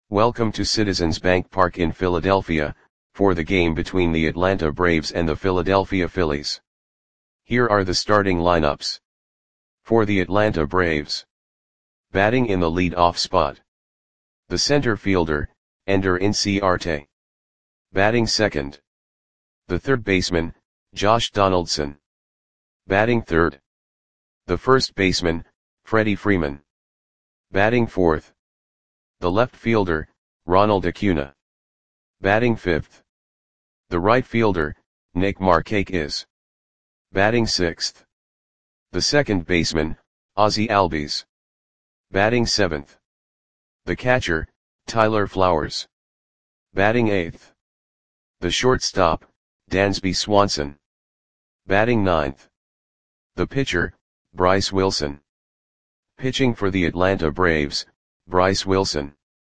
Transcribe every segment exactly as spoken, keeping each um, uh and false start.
Welcome to Citizens Bank Park in Philadelphia, for the game between the Atlanta Braves and the Philadelphia Phillies. Here are the starting lineups. For the Atlanta Braves. Batting in the lead-off spot. The center fielder, Ender Inciarte. Batting second. The third baseman, Josh Donaldson. Batting third. The first baseman, Freddie Freeman. Batting fourth. The left fielder, Ronald Acuna. Batting fifth. The right fielder, Nick Markakis. Batting sixth. The second baseman, Ozzie Albies. Batting seventh. The catcher, Tyler Flowers. Batting eighth. The shortstop, Dansby Swanson. Batting ninth. The pitcher, Bryce Wilson. Pitching for the Atlanta Braves, Bryce Wilson.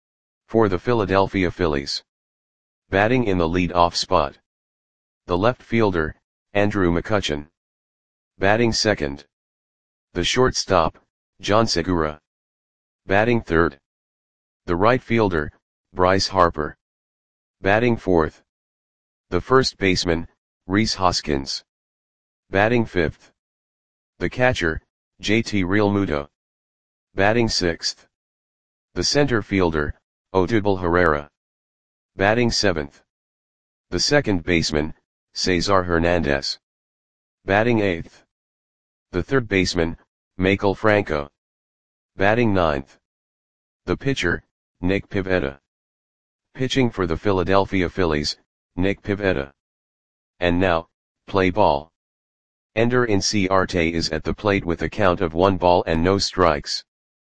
For the Philadelphia Phillies. Batting in the lead-off spot. The left fielder, Andrew McCutchen. Batting second. The shortstop, John Segura. Batting third. The right fielder, Bryce Harper. Batting fourth. The first baseman, Rhys Hoskins. Batting fifth. The catcher, J T Realmuto. Batting sixth. The center fielder, Odubel Herrera. Batting seventh. The second baseman, Cesar Hernandez. Batting eighth. The third baseman, Maikel Franco. Batting ninth. The pitcher, Nick Pivetta. Pitching for the Philadelphia Phillies, Nick Pivetta. And now, play ball. Ender Inciarte is at the plate with a count of one ball and no strikes.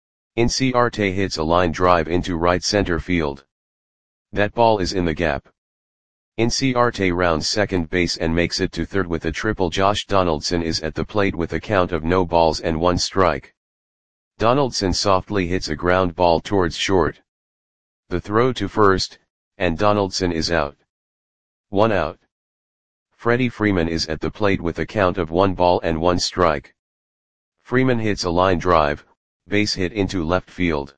Inciarte hits a line drive into right center field. That ball is in the gap. Inciarte rounds second base and makes it to third with a triple. Josh Donaldson is at the plate with a count of no balls and one strike. Donaldson softly hits a ground ball towards short. The throw to first, and Donaldson is out. One out. Freddie Freeman is at the plate with a count of one ball and one strike. Freeman hits a line drive, base hit into left field.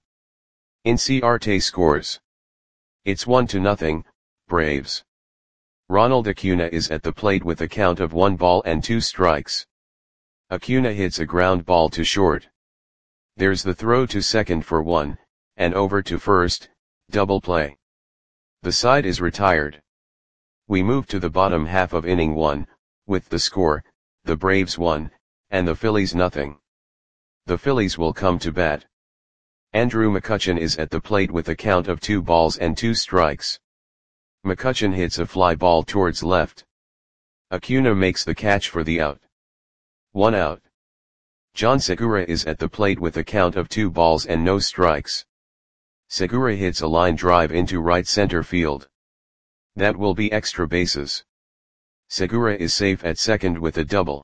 Inciarte scores. It's one to nothing, Braves. Ronald Acuna is at the plate with a count of one ball and two strikes. Acuna hits a ground ball to short. There's the throw to second for one, and over to first, double play. The side is retired. We move to the bottom half of inning one, with the score, the Braves one, and the Phillies nothing. The Phillies will come to bat. Andrew McCutchen is at the plate with a count of two balls and two strikes. McCutchen hits a fly ball towards left. Acuna makes the catch for the out. One out. John Segura is at the plate with a count of two balls and no strikes. Segura hits a line drive into right center field. That will be extra bases. Segura is safe at second with a double.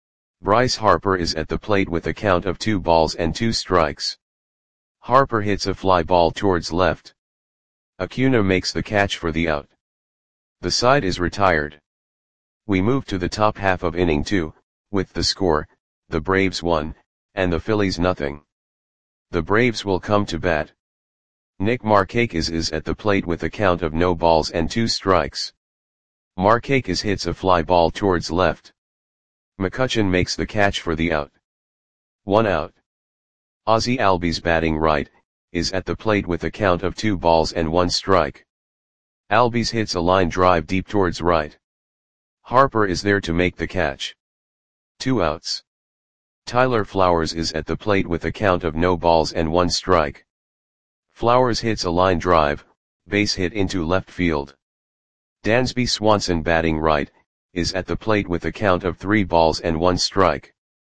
Bryce Harper is at the plate with a count of two balls and two strikes. Harper hits a fly ball towards left. Acuna makes the catch for the out. The side is retired. We move to the top half of inning two, with the score, the Braves one, and the Phillies nothing. The Braves will come to bat. Nick Markakis is at the plate with a count of no balls and two strikes. Markakis hits a fly ball towards left. McCutchen makes the catch for the out. One out. Ozzie Albies batting right, is at the plate with a count of two balls and one strike. Albies hits a line drive deep towards right. Harper is there to make the catch. Two outs. Tyler Flowers is at the plate with a count of no balls and one strike. Flowers hits a line drive, base hit into left field. Dansby Swanson batting right, is at the plate with a count of three balls and one strike.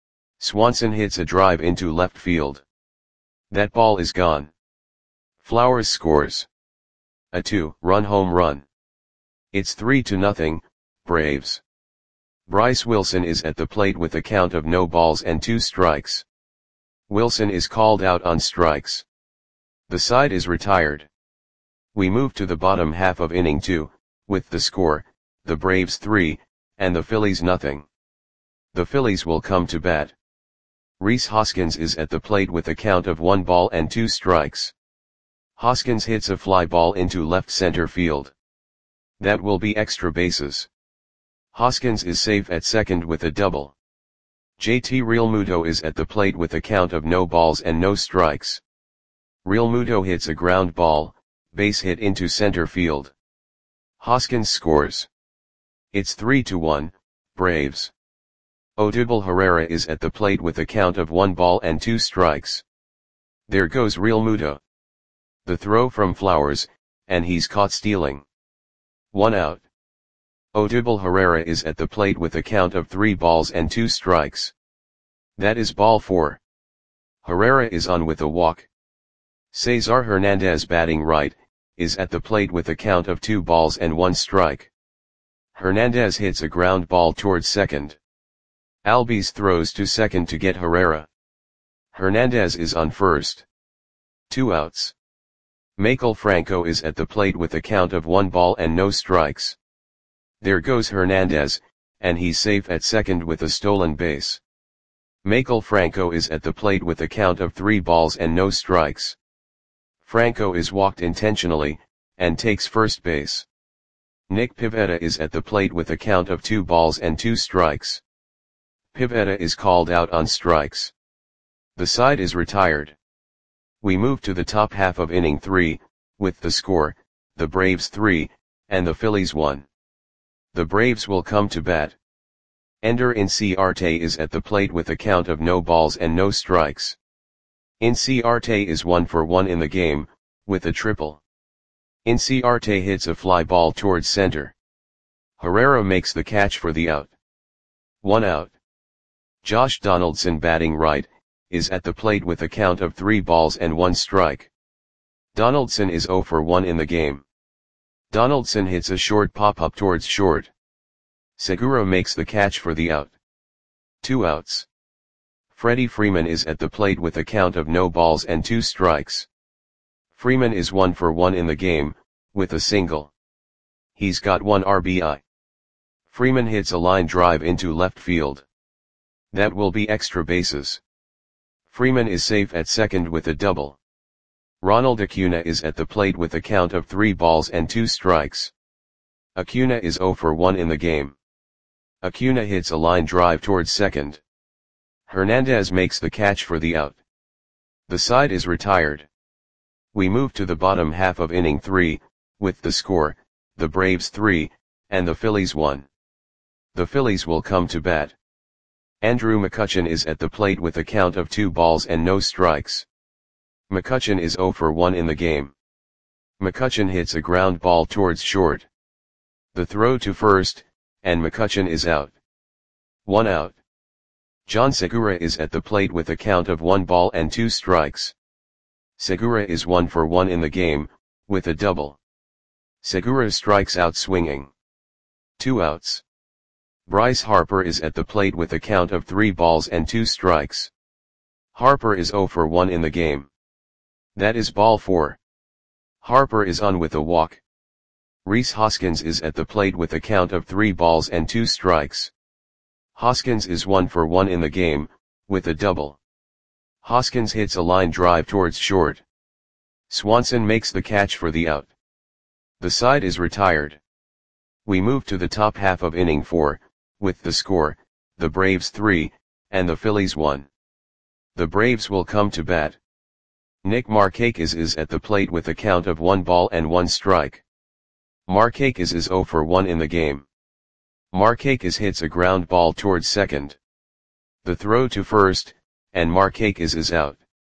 Swanson hits a drive into left field. That ball is gone. Flowers scores a two-run home run. It's three to nothing, Braves. Bryce Wilson is at the plate with a count of no balls and two strikes. Wilson is called out on strikes. The side is retired. We move to the bottom half of inning two, with the score, the Braves three, and the Phillies nothing. The Phillies will come to bat. Rhys Hoskins is at the plate with a count of one ball and two strikes. Hoskins hits a fly ball into left center field. That will be extra bases. Hoskins is safe at second with a double. J T Realmuto is at the plate with a count of no balls and no strikes. Realmuto hits a ground ball, base hit into center field. Hoskins scores. It's three to one, Braves. Odubel Herrera is at the plate with a count of one ball and two strikes. There goes Realmuto. The throw from Flowers, and he's caught stealing. One out. Odubel Herrera is at the plate with a count of three balls and two strikes. That is ball four. Herrera is on with a walk. Cesar Hernandez, batting right, is at the plate with a count of two balls and one strike. Hernandez hits a ground ball towards second. Albies throws to second to get Herrera. Hernandez is on first. Two outs. Maikel Franco is at the plate with a count of one ball and no strikes. There goes Hernandez, and he's safe at second with a stolen base. Maikel Franco is at the plate with a count of three balls and no strikes. Franco is walked intentionally, and takes first base. Nick Pivetta is at the plate with a count of two balls and two strikes. Pivetta is called out on strikes. The side is retired. We move to the top half of inning three, with the score, the Braves three, and the Phillies one. The Braves will come to bat. Ender Inciarte is at the plate with a count of no balls and no strikes. Inciarte is one for one in the game, with a triple. Inciarte hits a fly ball towards center. Herrera makes the catch for the out. One out. Josh Donaldson, batting right, is at the plate with a count of three balls and one strike. Donaldson is zero for one in the game. Donaldson hits a short pop-up towards short. Segura makes the catch for the out. Two outs. Freddie Freeman is at the plate with a count of no balls and two strikes. Freeman is one for one in the game, with a single. He's got one R B I. Freeman hits a line drive into left field. That will be extra bases. Freeman is safe at second with a double. Ronald Acuna is at the plate with a count of three balls and two strikes. Acuna is zero for one in the game. Acuna hits a line drive towards second. Hernandez makes the catch for the out. The side is retired. We move to the bottom half of inning three, with the score, the Braves three, and the Phillies one. The Phillies will come to bat. Andrew McCutchen is at the plate with a count of two balls and no strikes. McCutchen is zero for one in the game. McCutchen hits a ground ball towards short. The throw to first, and McCutchen is out. One out. John Segura is at the plate with a count of one ball and two strikes. Segura is one for one in the game, with a double. Segura strikes out swinging. Two outs. Bryce Harper is at the plate with a count of three balls and two strikes. Harper is zero for one in the game. That is ball four. Harper is on with a walk. Rhys Hoskins is at the plate with a count of three balls and two strikes. Hoskins is one for one in the game, with a double. Hoskins hits a line drive towards short. Swanson makes the catch for the out. The side is retired. We move to the top half of inning four, with the score, the Braves three, and the Phillies one. The Braves will come to bat. Nick Markakis is at the plate with a count of one ball and one strike. Markakis is zero for one in the game. Markakis hits a ground ball towards second. The throw to first, and Markakis is out.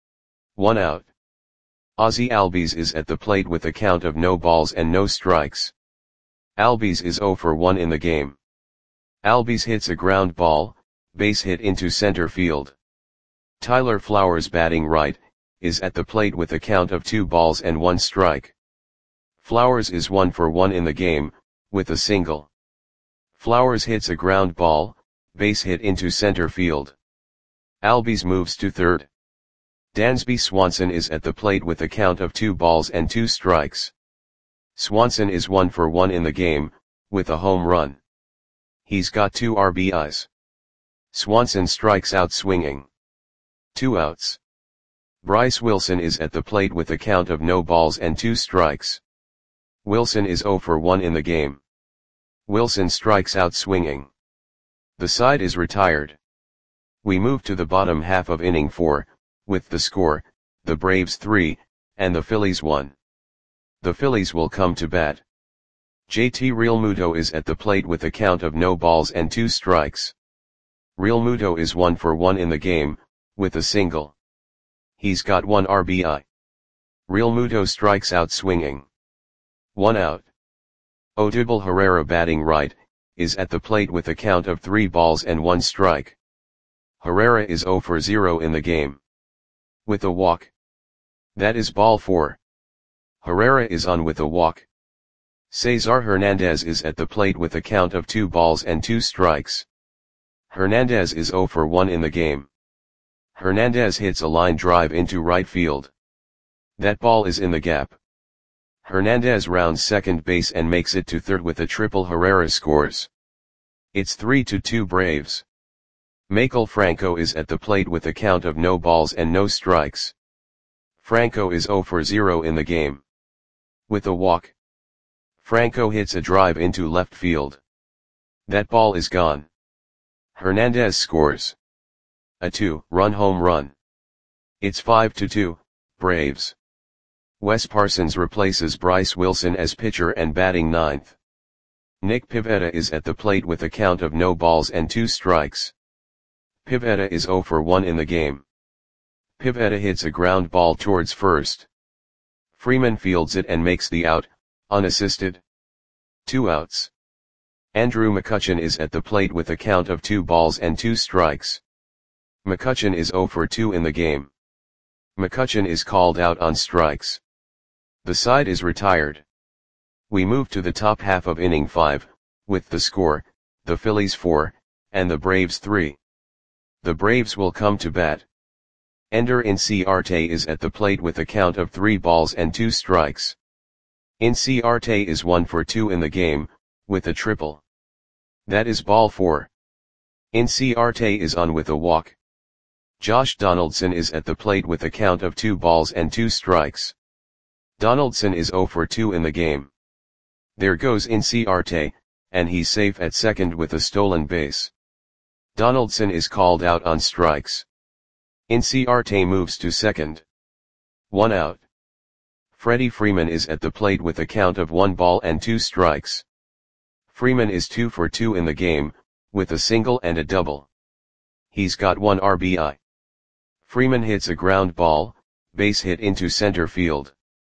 One out. Ozzie Albies is at the plate with a count of no balls and no strikes. Albies is zero for one in the game. Albies hits a ground ball, base hit into center field. Tyler Flowers, batting right, is at the plate with a count of two balls and one strike. Flowers is one for one in the game, with a single. Flowers hits a ground ball, base hit into center field. Albies moves to third. Dansby Swanson is at the plate with a count of two balls and two strikes. Swanson is one for one in the game, with a home run. He's got two R B Is. Swanson strikes out swinging. Two outs. Bryce Wilson is at the plate with a count of no balls and two strikes. Wilson is zero for one in the game. Wilson strikes out swinging. The side is retired. We move to the bottom half of inning four, with the score, the Braves three, and the Phillies one. The Phillies will come to bat. J T Realmuto is at the plate with a count of no balls and two strikes. Realmuto is one for one in the game, with a single. He's got one R B I. Realmuto strikes out swinging. One out. Odubel Herrera, batting right, is at the plate with a count of three balls and one strike. Herrera is zero for zero in the game. With a walk. That is ball four. Herrera is on with a walk. Cesar Hernandez is at the plate with a count of two balls and two strikes. Hernandez is zero for one in the game. Hernandez hits a line drive into right field. That ball is in the gap. Hernandez rounds second base and makes it to third with a triple. Herrera scores. It's three to two Braves. Maikel Franco is at the plate with a count of no balls and no strikes. Franco is zero for zero in the game. With a walk. Franco hits a drive into left field. That ball is gone. Hernandez scores. A two-run home run. It's five to two, Braves. Wes Parsons replaces Bryce Wilson as pitcher and batting ninth. Nick Pivetta is at the plate with a count of no balls and two strikes. Pivetta is zero for one in the game. Pivetta hits a ground ball towards first. Freeman fields it and makes the out, unassisted. Two outs. Andrew McCutchen is at the plate with a count of two balls and two strikes. McCutchen is zero for two in the game. McCutchen is called out on strikes. The side is retired. We move to the top half of inning five, with the score, the Phillies four, and the Braves three. The Braves will come to bat. Ender Inciarte is at the plate with a count of three balls and two strikes. Inciarte is one for two in the game, with a triple. That is ball four. Inciarte is on with a walk. Josh Donaldson is at the plate with a count of two balls and two strikes. Donaldson is zero for two in the game. There goes Inciarte, and he's safe at second with a stolen base. Donaldson is called out on strikes. Inciarte moves to second. One out. Freddie Freeman is at the plate with a count of one ball and two strikes. Freeman is two for two in the game, with a single and a double. He's got one R B I. Freeman hits a ground ball, base hit into center field.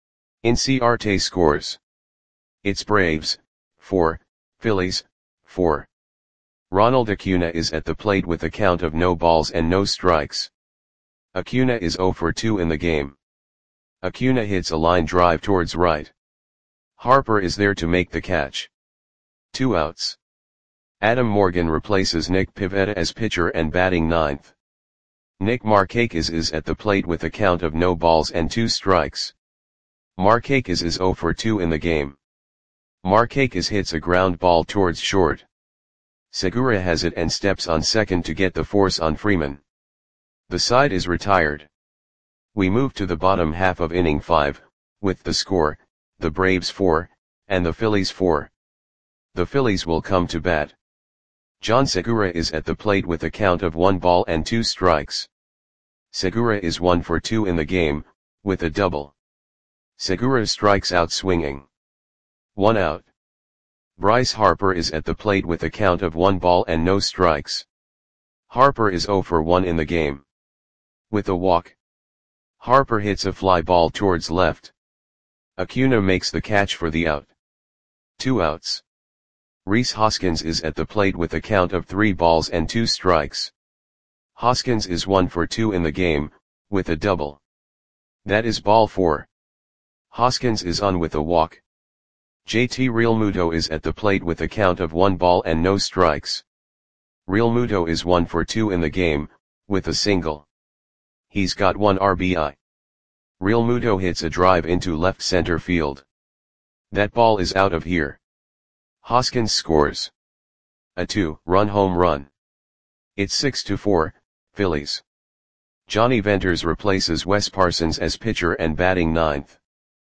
Inciarte scores. It's Braves, four, Phillies, four. Ronald Acuna is at the plate with a count of no balls and no strikes. Acuna is zero for two in the game. Acuna hits a line drive towards right. Harper is there to make the catch. Two outs. Adam Morgan replaces Nick Pivetta as pitcher and batting ninth. Nick Markakis is at the plate with a count of no balls and two strikes. Markakis is zero for two in the game. Markakis hits a ground ball towards short. Segura has it and steps on second to get the force on Freeman. The side is retired. We move to the bottom half of inning five, with the score, the Braves four, and the Phillies four. The Phillies will come to bat. John Segura is at the plate with a count of one ball and two strikes. Segura is one for two in the game, with a double. Segura strikes out swinging. One out. Bryce Harper is at the plate with a count of one ball and no strikes. Harper is zero for one in the game. With a walk. Harper hits a fly ball towards left. Acuna makes the catch for the out. Two outs. Rhys Hoskins is at the plate with a count of three balls and two strikes. Hoskins is one for two in the game, with a double. That is ball four. Hoskins is on with a walk. J T Realmuto is at the plate with a count of one ball and no strikes. Realmuto is one for two in the game, with a single. He's got one R B I. Realmuto hits a drive into left center field. That ball is out of here. Hoskins scores. A two-run home run. It's six to four, Phillies. Johnny Venters replaces Wes Parsons as pitcher and batting ninth.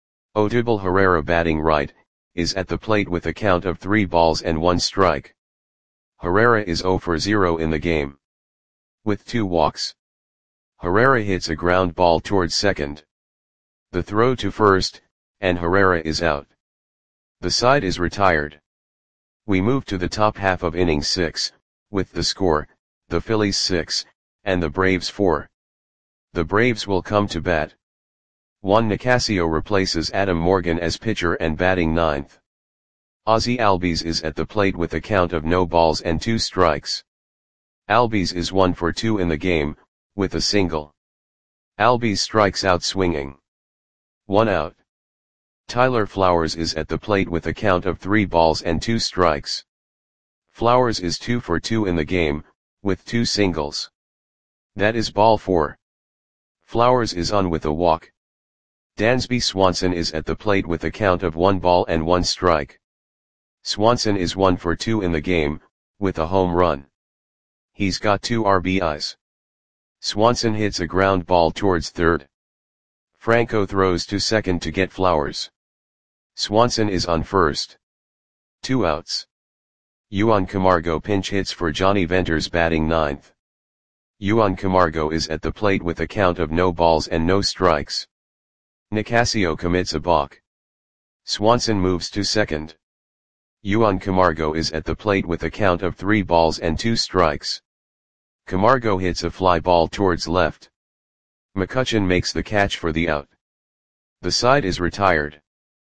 Odubel Herrera, batting right, is at the plate with a count of three balls and one strike. Herrera is zero for zero in the game. With two walks. Herrera hits a ground ball towards second. The throw to first, and Herrera is out. The side is retired. We move to the top half of inning six, with the score, the Phillies six, and the Braves four. The Braves will come to bat. Juan Nicasio replaces Adam Morgan as pitcher and batting ninth. Ozzie Albies is at the plate with a count of no balls and two strikes. Albies is one for two in the game, with a single. Albies strikes out swinging. One out. Tyler Flowers is at the plate with a count of three balls and two strikes. Flowers is two for two in the game, with two singles. That is ball four. Flowers is on with a walk. Dansby Swanson is at the plate with a count of one ball and one strike. Swanson is one for two in the game, with a home run. He's got two R B Is. Swanson hits a ground ball towards third. Franco throws to second to get Flowers. Swanson is on first. Two outs. Juan Camargo pinch hits for Johnny Venters, batting ninth. Juan Camargo is at the plate with a count of no balls and no strikes. Nicasio commits a balk. Swanson moves to second. Juan Camargo is at the plate with a count of three balls and two strikes. Camargo hits a fly ball towards left. McCutchen makes the catch for the out. The side is retired.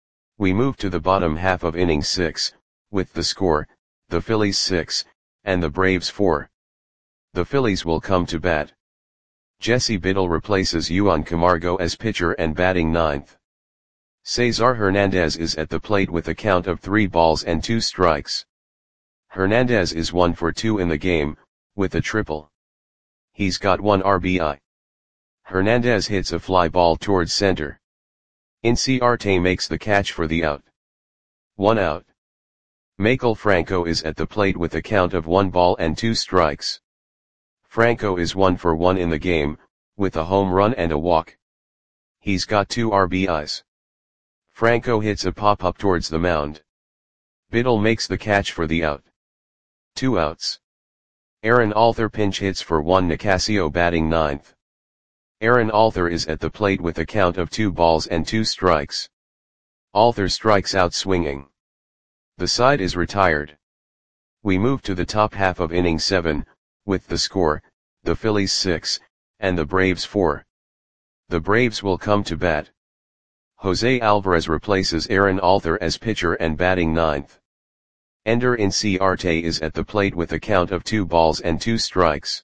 We move to the bottom half of inning six, with the score, the Phillies six, and the Braves four. The Phillies will come to bat. Jesse Biddle replaces Juan Camargo as pitcher and batting ninth. Cesar Hernandez is at the plate with a count of three balls and two strikes. Hernandez is one for two in the game, with a triple. He's got one R B I. Hernandez hits a fly ball towards center. Inciarte makes the catch for the out. One out. Maikel Franco is at the plate with a count of one ball and two strikes. Franco is one for one in the game, with a home run and a walk. He's got two R B Is. Franco hits a pop-up towards the mound. Biddle makes the catch for the out. Two outs. Aaron Alther pinch hits for Juan Nicasio, batting ninth. Aaron Alther is at the plate with a count of two balls and two strikes. Alther strikes out swinging. The side is retired. We move to the top half of inning seven, with the score, the Phillies six, and the Braves four. The Braves will come to bat. Jose Alvarez replaces Aaron Alther as pitcher and batting ninth. Ender Inciarte is at the plate with a count of two balls and two strikes.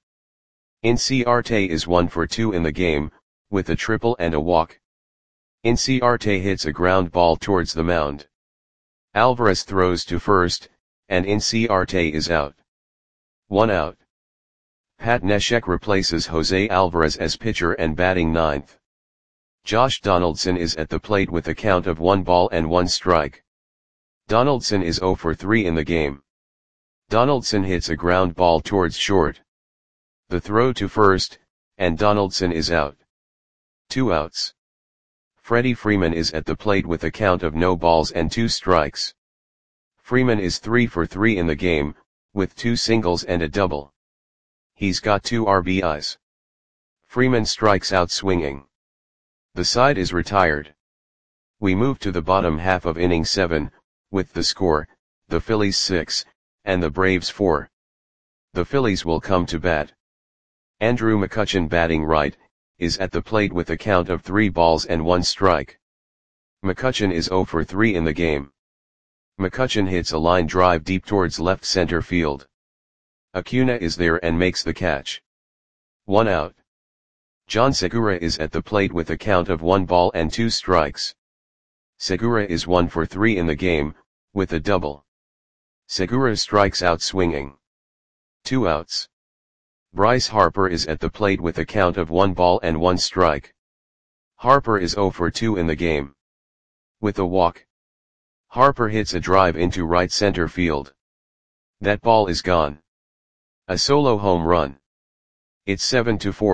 Inciarte is one for two in the game, with a triple and a walk. Inciarte hits a ground ball towards the mound. Alvarez throws to first, and Inciarte is out. One out. Pat Neshek replaces Jose Alvarez as pitcher and batting ninth. Josh Donaldson is at the plate with a count of one ball and one strike. Donaldson is zero for three in the game. Donaldson hits a ground ball towards short. The throw to first, and Donaldson is out. Two outs. Freddie Freeman is at the plate with a count of no balls and two strikes. Freeman is three for three in the game, with two singles and a double. He's got two R B Is. Freeman strikes out swinging. The side is retired. We move to the bottom half of inning seven, with the score, the Phillies six, and the Braves four. The Phillies will come to bat. Andrew McCutchen, batting right, is at the plate with a count of three balls and one strike. McCutchen is zero for three in the game. McCutchen hits a line drive deep towards left center field. Acuna is there and makes the catch. One out. John Segura is at the plate with a count of one ball and two strikes. Segura is one for three in the game, with a double. Segura strikes out swinging. Two outs. Bryce Harper is at the plate with a count of one ball and one strike. Harper is zero for two in the game. With a walk. Harper hits a drive into right center field. That ball is gone. A solo home run. It's seven to four,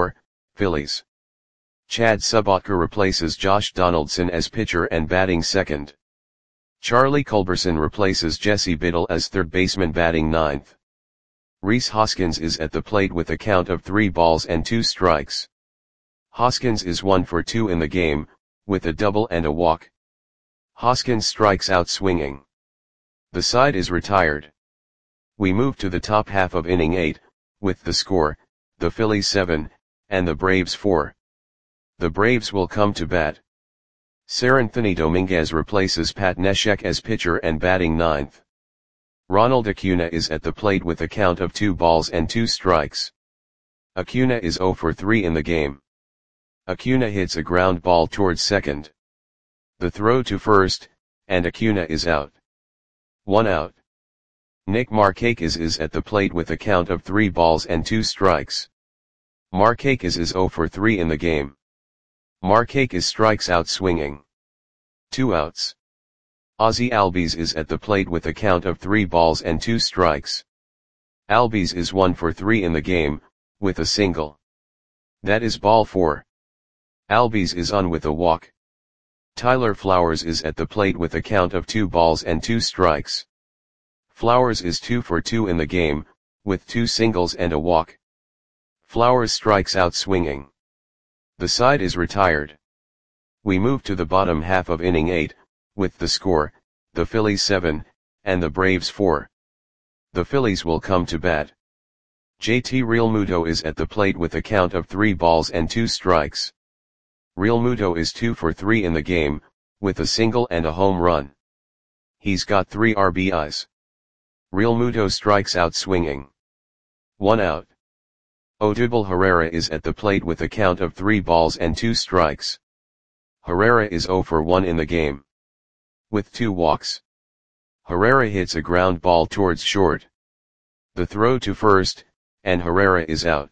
Phillies. Chad Subotka replaces Josh Donaldson as pitcher and batting second. Charlie Culberson replaces Jesse Biddle as third baseman batting ninth. Rhys Hoskins is at the plate with a count of three balls and two strikes. Hoskins is one for two in the game, with a double and a walk. Hoskins strikes out swinging. The side is retired. We move to the top half of inning eight, with the score, the Phillies seven, and the Braves four. The Braves will come to bat. Seranthony Dominguez replaces Pat Neshek as pitcher and batting ninth. Ronald Acuna is at the plate with a count of two balls and two strikes. Acuna is zero for three in the game. Acuna hits a ground ball towards second. The throw to first, and Acuna is out. One out. Nick Markakis is at the plate with a count of three balls and two strikes. Markakis is zero for three in the game. Markakis strikes out swinging. Two outs. Ozzie Albies is at the plate with a count of three balls and two strikes. Albies is one for three in the game, with a single. That is ball four. Albies is on with a walk. Tyler Flowers is at the plate with a count of two balls and two strikes. Flowers is two for two in the game, with two singles and a walk. Flowers strikes out swinging. The side is retired. We move to the bottom half of inning eight, with the score, the Phillies seven, and the Braves four. The Phillies will come to bat. J T Realmuto is at the plate with a count of three balls and two strikes. Realmuto is two for three in the game, with a single and a home run. He's got three R B Is. Realmuto strikes out swinging. One out. Odubel Herrera is at the plate with a count of three balls and two strikes. Herrera is zero for one in the game, with two walks. Herrera hits a ground ball towards short. The throw to first, and Herrera is out.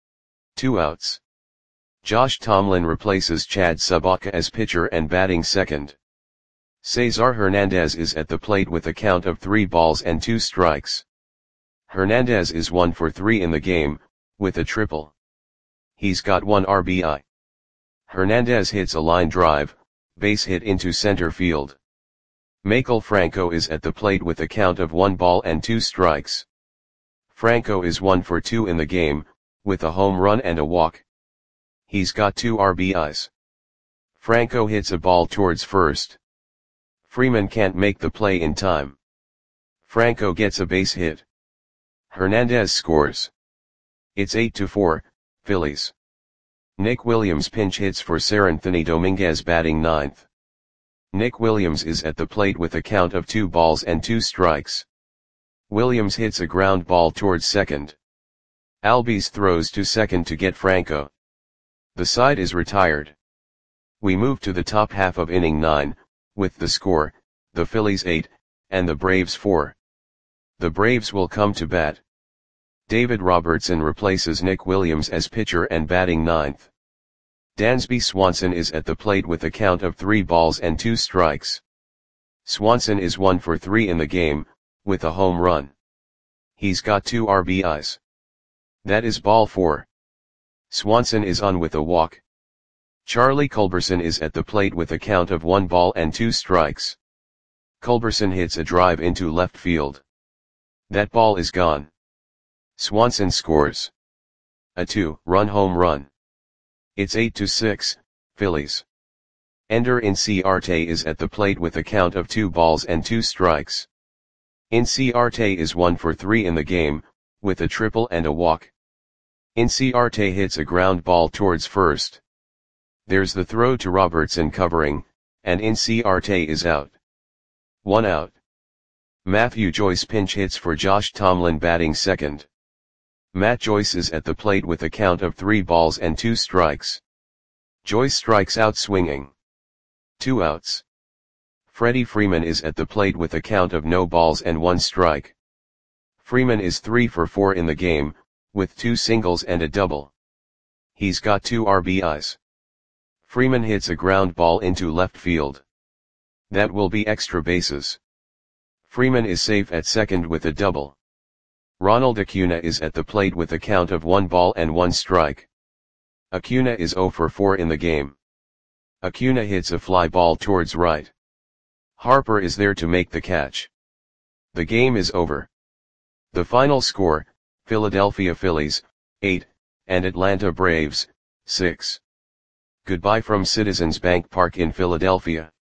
Two outs. Josh Tomlin replaces Chad Subotka as pitcher and batting second. Cesar Hernandez is at the plate with a count of three balls and two strikes. Hernandez is one for three in the game, with a triple. He's got one R B I. Hernandez hits a line drive, base hit into center field. Maikel Franco is at the plate with a count of one ball and two strikes. Franco is one for two in the game, with a home run and a walk. He's got two R B Is. Franco hits a ball towards first. Freeman can't make the play in time. Franco gets a base hit. Hernandez scores. It's eight to four, Phillies. Nick Williams pinch hits for Seranthony Dominguez batting ninth. Nick Williams is at the plate with a count of two balls and two strikes. Williams hits a ground ball towards second. Albies throws to second to get Franco. The side is retired. We move to the top half of inning nine, with the score, the Phillies eight, and the Braves four. The Braves will come to bat. David Robertson replaces Nick Williams as pitcher and batting ninth. Dansby Swanson is at the plate with a count of three balls and two strikes. Swanson is one for three in the game, with a home run. He's got two R B Is. That is ball four. Swanson is on with a walk. Charlie Culberson is at the plate with a count of one ball and two strikes. Culberson hits a drive into left field. That ball is gone. Swanson scores a two-run home run. It's eight to six, Phillies. Ender Inciarte is at the plate with a count of two balls and two strikes. Inciarte is one for three in the game, with a triple and a walk. Inciarte hits a ground ball towards first. There's the throw to Robertson covering, and Inciarte is out. One out. Matthew Joyce pinch hits for Josh Tomlin batting second. Matt Joyce is at the plate with a count of three balls and two strikes. Joyce strikes out swinging. Two outs. Freddie Freeman is at the plate with a count of no balls and one strike. Freeman is three for four in the game, with two singles and a double. He's got two R B Is. Freeman hits a ground ball into left field. That will be extra bases. Freeman is safe at second with a double. Ronald Acuna is at the plate with a count of one ball and one strike. Acuna is zero for four in the game. Acuna hits a fly ball towards right. Harper is there to make the catch. The game is over. The final score, Philadelphia Phillies, eight, and Atlanta Braves, six. Goodbye from Citizens Bank Park in Philadelphia.